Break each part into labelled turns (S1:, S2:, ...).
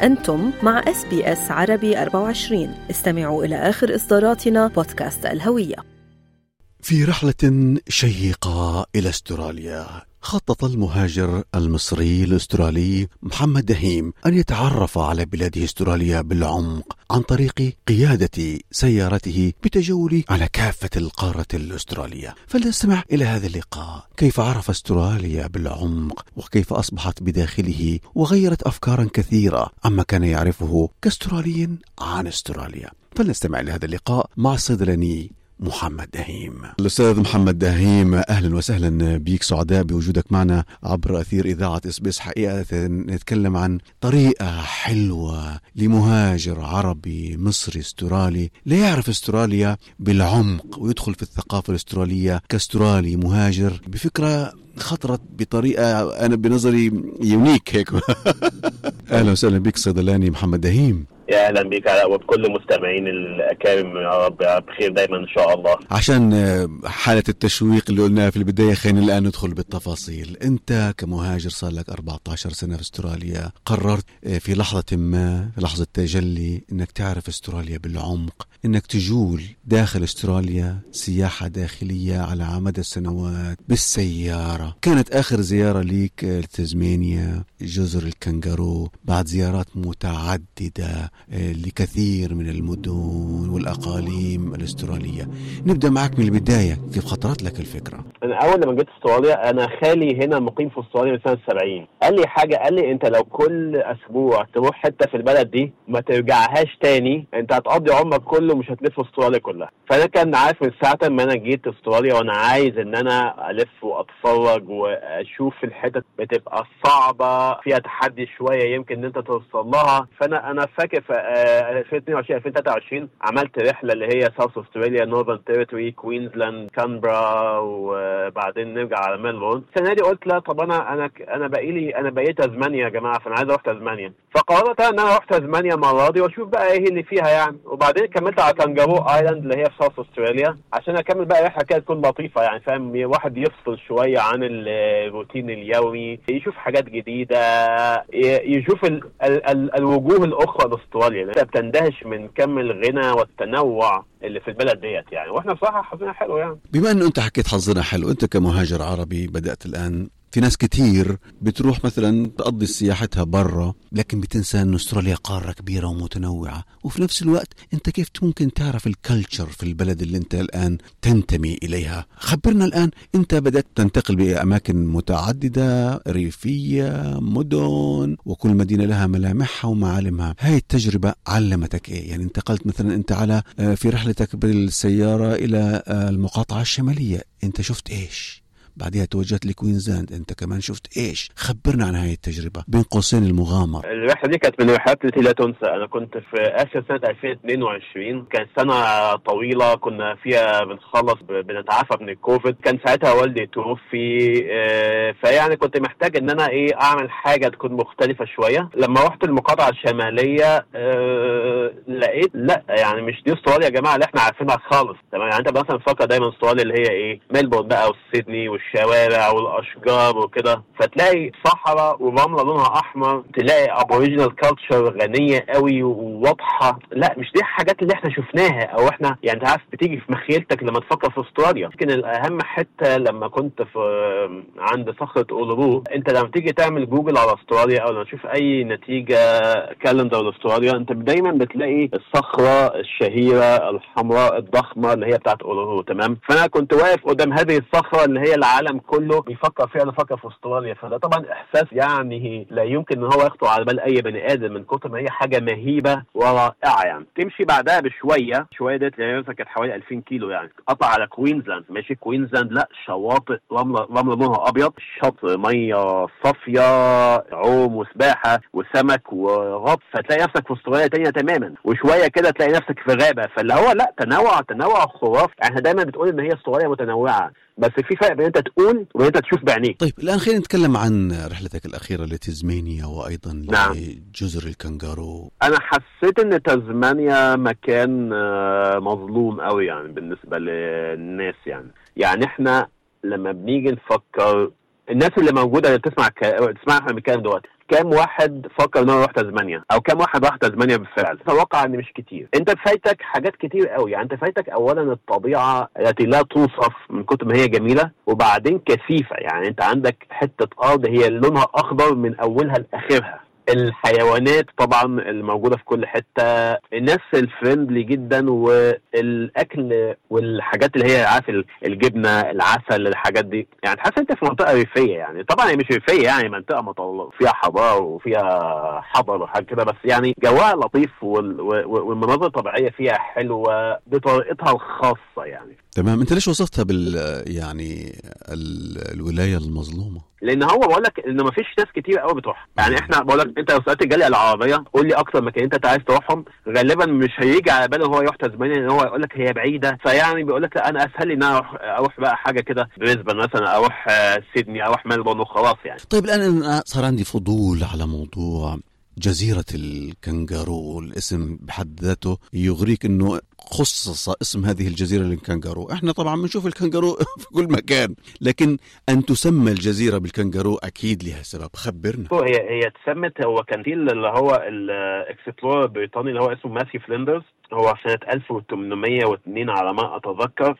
S1: أنتم مع SBS عربي 24. استمعوا إلى آخر إصداراتنا بودكاست الهوية.
S2: في رحلة شيقة إلى أستراليا، خطط المهاجر المصري الأسترالي محمد دهيم أن يتعرف على بلاد أستراليا بالعمق عن طريق قيادة سيارته بتجول على كافة القارة الأسترالية. فلنستمع إلى هذا اللقاء، كيف عرف أستراليا بالعمق وكيف أصبحت بداخله وغيرت أفكارا كثيرة عما كان يعرفه كأسترالي عن أستراليا. فلنستمع إلى هذا اللقاء مع الصيدلاني محمد دهيم. الأستاذ محمد دهيم، أهلا وسهلا بيك، سعداء بوجودك معنا عبر أثير إذاعة SBS. حقيقة نتكلم عن طريقة حلوة لمهاجر عربي مصري استرالي ليعرف استراليا بالعمق ويدخل في الثقافة الأسترالية كاسترالي مهاجر بفكرة خطرت بطريقة أنا بنظري يونيك هيك. أهلا وسهلا بك صيدلاني محمد دهيم.
S3: يا أهلا بك وبكل مستمعين الأكارم، يا رب بخير دايما إن شاء الله.
S2: عشان حالة التشويق اللي قلناها في البداية، خلينا الآن ندخل بالتفاصيل. أنت كمهاجر صار لك 14 سنة في استراليا، قررت في لحظة ما، في لحظة تجلي، أنك تعرف استراليا بالعمق، أنك تجول داخل استراليا سياحة داخلية على مدى السنوات بالسيارة. كانت آخر زيارة ليك لتزمانيا، جزر الكنغارو، بعد زيارات متعددة لكثير من المدن والأقاليم الأسترالية. نبدأ معك من البداية، كيف خطرت لك الفكرة؟
S3: أنا أول لما جيت استراليا، أنا خالي هنا مقيم في استراليا من سنة 70، قال لي حاجة، قال لي أنت لو كل أسبوع تروح حتة في البلد دي ما ترجعهاش تاني، أنت هتقضي عمرك كله مش هتلف استراليا كلها. فأنا كان عارف من ساعة ما أنا جيت استراليا وأنا عايز إن أنا ألف وأتفرج وأشوف الحتت بتبقى صعبة فيها تحدي شوية يمكن إن أنت توصل لها. فأنا فاكر في 2022 2023 عملت رحلة اللي هي ساوث استراليا، نورثرن تيريتوري، كوينزلاند، كانبرا، وبعدين نرجع على ميلبورن. السنة دي قلت لا، طب أنا بقيت تزمانيا يا جماعة، فأنا عايز أروح تزمانيا. فقررت أن أنا أروح تزمانيا المرة دي وأشوف بقى إيه اللي فيها يعني. وبعدين كملت على كانجارو آيلاند اللي هي في ساوث استراليا عشان أكمل بقى رحلة كده تكون لطيفة يعني، فاهم، واحد يفصل شوية عن الروتين اليومي، يشوف حاجات جديدة، يشوف الوجوه الأخرى لاستراليا. انت بتندهش من كم الغنى والتنوع اللي في البلد ديت يعني، واحنا بصراحة حظنا حلو يعني.
S2: بما انه انت حكيت حظنا حلو، انت كمهاجر عربي بدأت الآن، في ناس كتير بتروح مثلا تقضي سياحتها برا لكن بتنسى أن أستراليا قارة كبيرة ومتنوعة، وفي نفس الوقت أنت كيف ممكن تعرف الكالتشر في البلد اللي أنت الآن تنتمي إليها؟ خبرنا الآن، أنت بدأت تنتقل بأماكن متعددة، ريفية، مدن، وكل مدينة لها ملامحها ومعالمها. هاي التجربة علمتك إيه؟ يعني انتقلت مثلا أنت على في رحلتك بالسيارة إلى المقاطعة الشمالية، أنت شفت إيش؟ بعدها توجهت لكوينزلاند، انت كمان شفت ايش؟ خبرنا عن هاي التجربة بين قوسين المغامرة.
S3: الرحلة دي كانت من الرحلات التي لا تنسى. انا كنت في اخر سنة 2022، كانت سنة طويلة كنا فيها بنخلص بنتعافى من الكوفيد. كان ساعتها والدي توفي، فيعني كنت محتاج ان انا اعمل حاجة تكون مختلفة شوية. لما رحت المقاطعة الشمالية لقيت لا يعني مش دي استراليا يا جماعة اللي احنا عارفينها خالص. تمام، يعني انت مثلا فاكر دايما استراليا اللي هي ميلبورن بقى وسيدني والشوارع والاشجار وكده، فتلاقي صحراء ورمله لونها احمر، تلاقي ابوريجينال كالتشر غنيه قوي وواضحه. لا مش دي الحاجات اللي احنا شفناها او احنا يعني انت عارف بتيجي في مخيلتك لما تفكر في استراليا. لكن الاهم حتى لما كنت في عند صخره اولورو، انت لما تيجي تعمل جوجل على استراليا او لما تشوف اي نتيجه كالندر لاستراليا، انت دايما بتلاقي الصخره الشهيره الحمراء الضخمه اللي هي بتاعت اولورو. تمام، فانا كنت واقف قدام هذه الصخره اللي هي العالم كله بيفكر فيها، انا فكر في استراليا. فده طبعا احساس يعني لا يمكن ان هو يخطر على بال اي بني ادم من كتر ما هي حاجه مهيبه ورائعه يعني. تمشي بعدها شويه ديت يعني كانت حوالي 2000 كيلو يعني، قطع على كوينزلاند. ماشي كوينزلاند، لا شواطئ رمله لونها ابيض، شط ميه صافيه، عوم وسباحه وسمك وغطس، فتلاقي نفسك في استراليا تانية تماما. وشويه كده تلاقي نفسك في غابه، فاللي هو لا تنوع خرافي. احنا دايما بتقول ان هي استراليا متنوعه، بس في فرق بين انت تقول وبين انت تشوف بعينيك.
S2: طيب الان خلينا نتكلم عن رحلتك الاخيره لتزمانيا وايضا
S3: نعم.
S2: لجزر الكنغارو.
S3: انا حسيت ان تزمانيا مكان مظلوم قوي يعني بالنسبه للناس يعني احنا لما بنيجي نفكر، الناس اللي موجوده اللي تسمع احنا بنتكلم دلوقتي، كام واحد فكر انه يروح تزمانيا، او كام واحد راح تزمانيا بالفعل؟ اتوقع ان مش كتير. انت فايتك حاجات كتير قوي. يعني انت فايتك اولا الطبيعه التي لا توصف من كتر ما هي جميله، وبعدين كثيفه. يعني انت عندك حته ارض هي لونها اخضر من اولها لاخرها. الحيوانات طبعا الموجوده في كل حته، الناس الفريندلي جدا، والاكل والحاجات اللي هي عارف الجبنه العسل الحاجات دي. يعني تحس انت في منطقه ريفيه. يعني طبعا هي مش ريفيه، يعني منطقه مطلة فيها حضاره وفيها حضر وحاجه كده، بس يعني جواها لطيف والمناظر الطبيعيه فيها حلوه بطريقتها الخاصه. يعني
S2: تمام. انت ليش وصفتها يعني الولايه المظلومه؟
S3: لان هو بقول لك ان مفيش ناس كتير قوي بتروح. يعني احنا بقول لك انت لو سالت الجاليه العربيه قول لي اكتر مكان انت عايز تروحهم، غالبا مش هيجي على باله هو يروح تزمانيا، لان هو يقول لك هي بعيده. فيعني بيقول لك لا انا اسهل لي ان انا اروح بقى حاجه كده بريسبن مثلا، اروح سيدني، اروح ملبورن وخلاص يعني.
S2: طيب الان أنا صار عندي فضول على موضوع جزيرة الكنغارو. الاسم بحد ذاته يغريك انه خصص اسم هذه الجزيرة للكنغارو. احنا طبعا بنشوف الكنغارو في كل مكان، لكن ان تسمى الجزيرة بالكنغارو اكيد لها سبب. خبرنا.
S3: هي اتسمت، هو كان في اللي هو الاكسبلورر البريطاني اللي هو اسمه ماثيو فليندرز، هو سنة 1802 على ما اتذكر.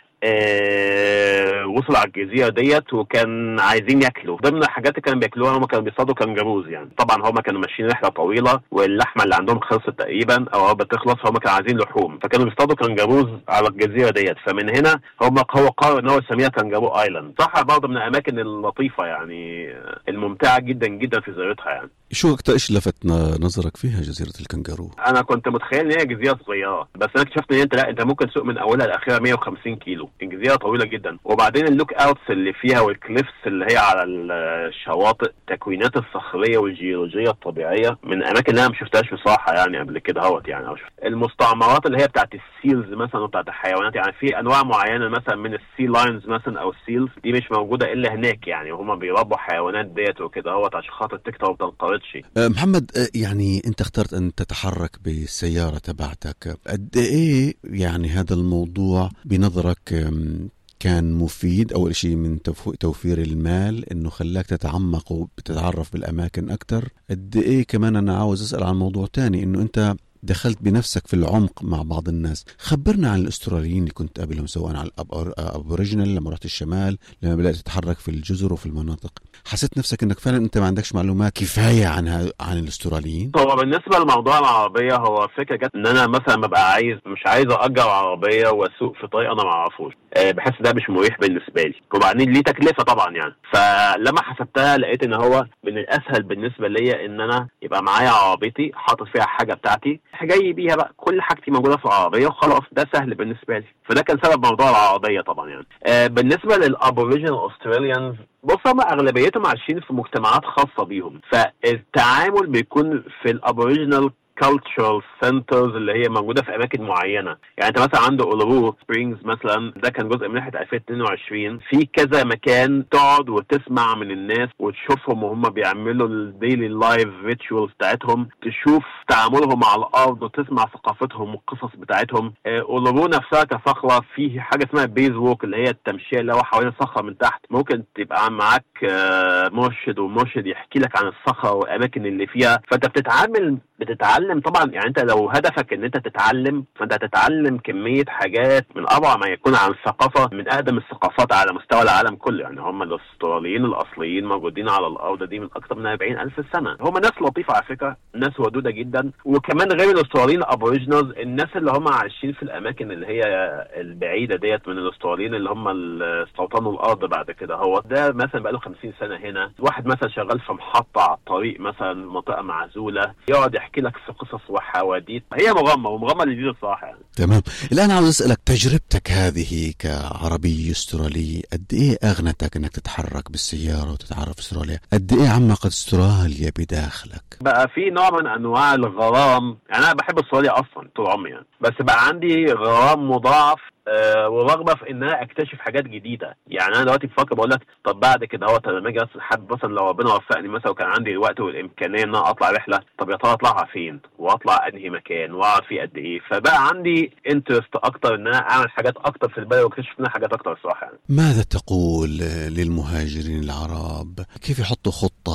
S3: وصلوا على الجزيرة ديت وكان عايزين ياكلوا. ضمن الحاجات اللي كانوا بياكلوها هم كانوا بيصطادوا كنجروز. يعني طبعا هم كانوا ماشيين رحلة طويلة واللحمة اللي عندهم خلصت تقريبا او بتخلص، هم كانوا عايزين لحوم، فكانوا بيصطادوا كنجروز على الجزيرة ديت. فمن هنا هو قرر ان هو يسميها كنجارو ايلاند. صح، برضه من الاماكن اللطيفة يعني الممتعة جدا جدا في زيارتها. يعني
S2: شو اكتر ايش لفت نظرك فيها جزيرة الكنغارو؟
S3: انا كنت متخيل ان هي جزيرة صغيرة، بس انا اكتشفت ان انت ممكن تسوق من اولها لاخرها 150 كيلو. الجزيرة طويلة جدا. وبعدين اللوك اوتس اللي فيها والكليفس اللي هي على الشواطئ، تكوينات الصخرية والجيولوجية الطبيعية من الاماكن اللي انا ما شفتهاش بصراحة يعني قبل كده يعني. او المستعمرات اللي هي بتاعت السيلز مثلا وبتاعت الحيوانات، يعني في انواع معينة مثلا من السي لاينز مثلا او السيلز دي مش موجودة الا هناك. يعني وهم بيربوا حيوانات ديت وكده عشان خاطر تكتر وما تنقرضش.
S2: محمد، يعني انت اخترت ان تتحرك بالسيارة تبعتك. قد ايه يعني هذا الموضوع بنظرك كان مفيد؟ أول شيء من توفير المال إنه خلاك تتعمق وبتتعرف بالأماكن أكتر. قد إيه كمان أنا عاوز أسأل عن موضوع تاني، إنه أنت دخلت بنفسك في العمق مع بعض الناس. خبرنا عن الأستراليين اللي كنت قابلهم، سواء على الأبوريجينال لما رحت الشمال، لما بدأت تتحرك في الجزر وفي المناطق. حسيت نفسك انك فعلا انت ما عندكش معلومات كفاية عن الأستراليين؟
S3: هو بالنسبة لموضوع العربية، هو الفكرة جت ان انا مثلا ببقى مش عايز أأجر عربية واسوق في طريق انا ما اعرفوش. بحس ده مش مريح بالنسبة لي، وبعدين ليه تكلفة طبعا يعني. فلما حسبتها لقيت ان هو من الاسهل بالنسبة لي ان انا يبقى معايا عربيتي حاطط فيها حاجة بتاعتي، جاي بيها بقى كل حاجتي موجودة في العربية وخلاص. ده سهل بالنسبة لي، فده كان سبب موضوع العربية طبعا يعني. بالنسبة للأبوريجينال أستراليانز، بص هم أغلبيتهم عايشين في مجتمعات خاصة بيهم، فالتعامل بيكون في الأبوريجينال cultural centers اللي هي موجودة في أماكن معينة. يعني أنت مثلا عند أولورو سبرينجز مثلا، ده كان جزء من رحلة 2022. في كذا مكان تقعد وتسمع من الناس وتشوفهم وهم بيعملوا الديلي لايف ريتشوالز بتاعتهم، تشوف تعاملهم على الأرض وتسمع ثقافتهم والقصص بتاعتهم. أولورو نفسها كصخرة فيه حاجة اسمها بيز ووك اللي هي التمشية اللي هو حوالين الصخرة من تحت. ممكن تبقى معاك مرشد ومرشد يحكي لك عن الصخرة والأماكن اللي فيها، فأنت بتتعلم طبعا. يعني انت لو هدفك ان انت تتعلم، فانت هتتعلم كمية حاجات من اروع ما يكون عن الثقافة من اقدم الثقافات على مستوى العالم كله. يعني هم الاستراليين الاصليين موجودين على الارض دي من اكثر من 40,000 سنة. هم ناس لطيفة على فكرة، ناس ودودة جدا. وكمان غير الاستراليين الابوريجينالز، الناس اللي هم عايشين في الاماكن اللي هي البعيدة ديت من الاستراليين اللي هم استوطنوا الارض بعد كده، هو ده مثلا بقاله 50 سنة هنا. واحد مثلا شغال في محطة على الطريق مثلا، منطقة معزولة، يقعد يحكي لك في قصص وحواديت. هي مغامرة جديدة الصراحة يعني.
S2: تمام. الآن عاوز أسألك، تجربتك هذه كعربي استرالي قد إيه أغنتك أنك تتحرك بالسيارة وتتعرف استراليا؟ قد إيه عمقت استراليا بداخلك؟
S3: بقى في نوع من أنواع الغرام. يعني أنا بحب استراليا أصلا طول عمري يعني، بس بقى عندي غرام مضاعف ورغبه في ان انا اكتشف حاجات جديده. يعني انا دلوقتي بفكر بقول لك طب بعد كده هو لما اجي حد مثلا لو ربنا وفقني مثلا وكان عندي الوقت والامكانيه ان انا اطلع رحله، طب يا ترى اطلعها فين واطلع انهي مكان واقعد فيه قد ايه؟ فبقى عندي انترست اكتر ان انا اعمل حاجات اكتر في البلد واكتشف منها حاجات اكتر الصراحه يعني.
S2: ماذا تقول للمهاجرين العرب؟ كيف يحطوا خطه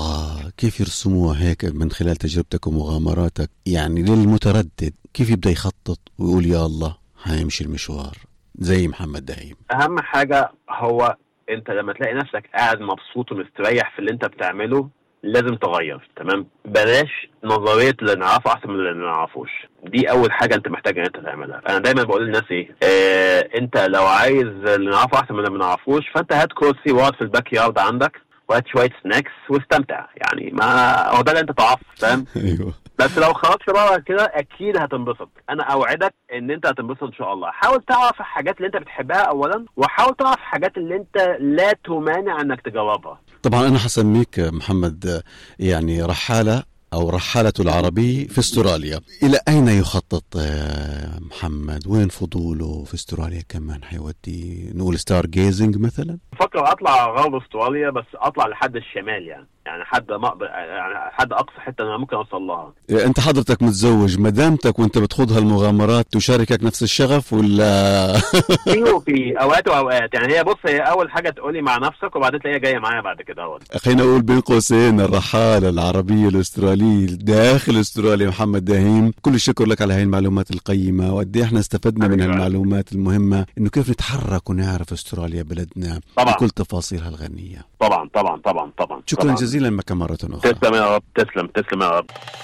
S2: كيف يرسموها هيك من خلال تجربتك ومغامراتك؟ يعني للمتردد كيف يبدأ يخطط ويقول يا الله هيمشي المشوار زي محمد دهيم؟
S3: اهم حاجة هو انت لما تلاقي نفسك قاعد مبسوط ومستريح في اللي انت بتعمله لازم تغير. تمام، بلاش نظرية اللي نعرفه احسن من اللي نعرفوش. دي اول حاجة انت محتاج ان انت تعملها. انا دايما بقول للناس انت لو عايز اللي نعرفه احسن من اللي ما نعرفوش، فانت هات كرسي واقعد في الباك يارد عندك وهات شوية سناكس واستمتع. يعني ما هو ده اللي انت تعرف، فاهم؟
S2: ايوه.
S3: بس لو خرجت بره كده اكيد هتنبسط، انا اوعدك ان انت هتنبسط ان شاء الله. حاول تعرف الحاجات اللي انت بتحبها اولا، وحاول تعرف الحاجات اللي انت لا تمانع انك تجربها.
S2: طبعا انا حسميك محمد يعني رحالة أو رحالة العربي في استراليا. إلى أين يخطط محمد؟ وين فضوله في استراليا؟ كمان حيودي نقول ستار جيزنج مثلا؟
S3: بفكر أطلع غرب استراليا، بس أطلع لحد الشمال يعني حد ما يعني حد أقصى حتة أنا ممكن أوصل لها.
S2: أنت حضرتك متزوج، مدامتك وأنت بتخوض هالمغامرات تشاركك نفس الشغف ولا؟
S3: في أوقات وأوقات يعني. هي أول حاجة تقولي مع نفسك وبعدين تلاقيها جاية معايا بعد كده.
S2: خلينا أقول بين قوسين الرحالة العربية الاسترالية داخل استراليا محمد دهيم، كل الشكر لك على هاي المعلومات القيمة، وقد ايه احنا استفدنا من المعلومات المهمة انه كيف نتحرك ونعرف استراليا بلدنا بكل تفاصيلها الغنية.
S3: طبعا.
S2: شكرا جزيلا لك مرة أخرى.
S3: تسلم يا رب. تسلم يا رب.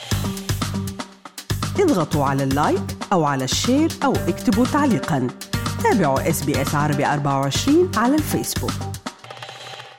S4: اضغطوا على اللايك أو على الشير أو اكتبوا تعليقا. تابعوا SBS عربي 24 على الفيسبوك.